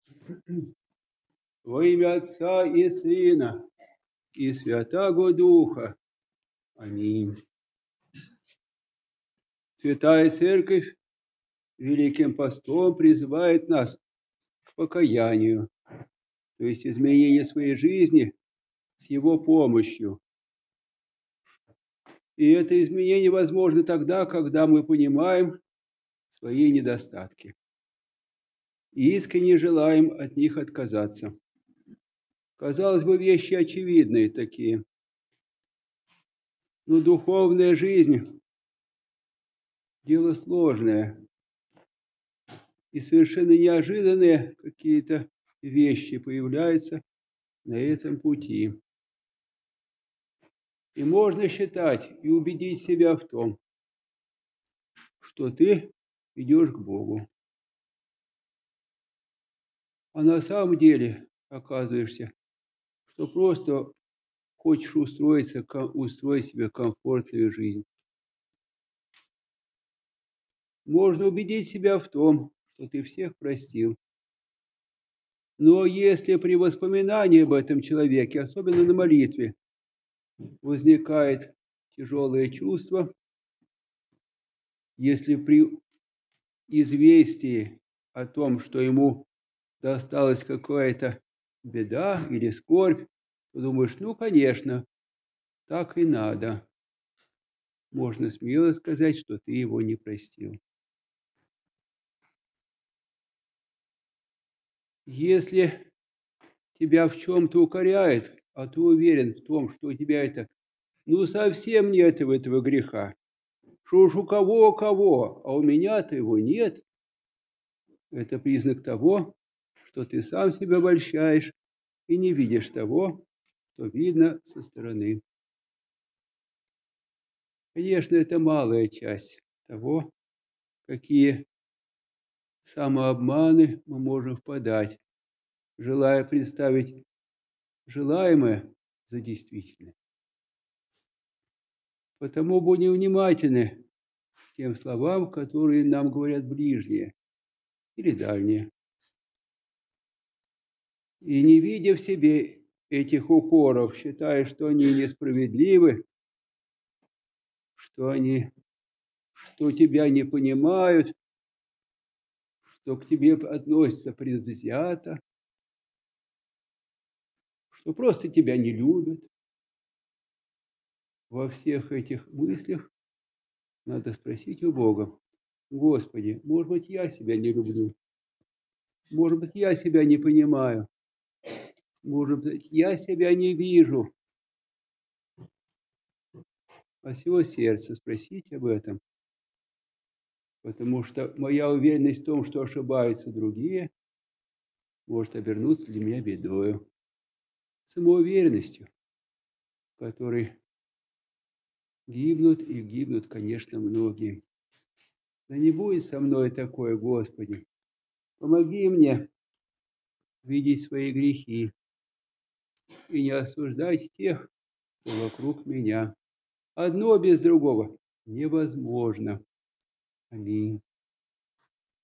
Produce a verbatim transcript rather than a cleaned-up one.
Во имя Отца и Сына и Святаго Духа. Аминь. Святая Церковь Великим Постом призывает нас к покаянию, то есть изменению своей жизни с Его помощью. И это изменение возможно тогда, когда мы понимаем свои недостатки и искренне желаем от них отказаться. Казалось бы, вещи очевидные такие, но духовная жизнь – дело сложное, и совершенно неожиданные какие-то вещи появляются на этом пути. И можно считать и убедить себя в том, что ты идешь к Богу. А на самом деле оказываешься, что просто хочешь устроиться, устроить себе комфортную жизнь. Можно убедить себя в том, что ты всех простил. Но если при воспоминании об этом человеке, особенно на молитве, возникает тяжелое чувство, если при известии о том, что ему досталась какая-то беда или скорбь, то думаешь, ну, конечно, так и надо. Можно смело сказать, что ты его не простил. Если тебя в чем-то укоряет, а ты уверен в том, что у тебя это, ну, совсем нет этого греха, что уж у кого, у кого, а у меня-то его нет, это признак того, что ты сам себя обольщаешь и не видишь того, что видно со стороны. Конечно, это малая часть того, какие самообманы мы можем впадать, желая представить желаемое за действительное. Потому будем внимательны к тем словам, которые нам говорят ближние или дальние. И не видя в себе этих укоров, считая, что они несправедливы, что они, что тебя не понимают, что к тебе относятся предвзято, что просто тебя не любят. Во всех этих мыслях надо спросить у Бога: Господи, может быть, я себя не люблю, может быть, я себя не понимаю, может быть, я себя не вижу. От всего сердца спросить об этом, потому что моя уверенность в том, что ошибаются другие, может обернуться для меня бедою, самоуверенностью, которой гибнут и гибнут, конечно, многие. Да не будет со мной такое, Господи. Помоги мне видеть свои грехи и не осуждать тех, кто вокруг меня. Одно без другого невозможно. Аминь.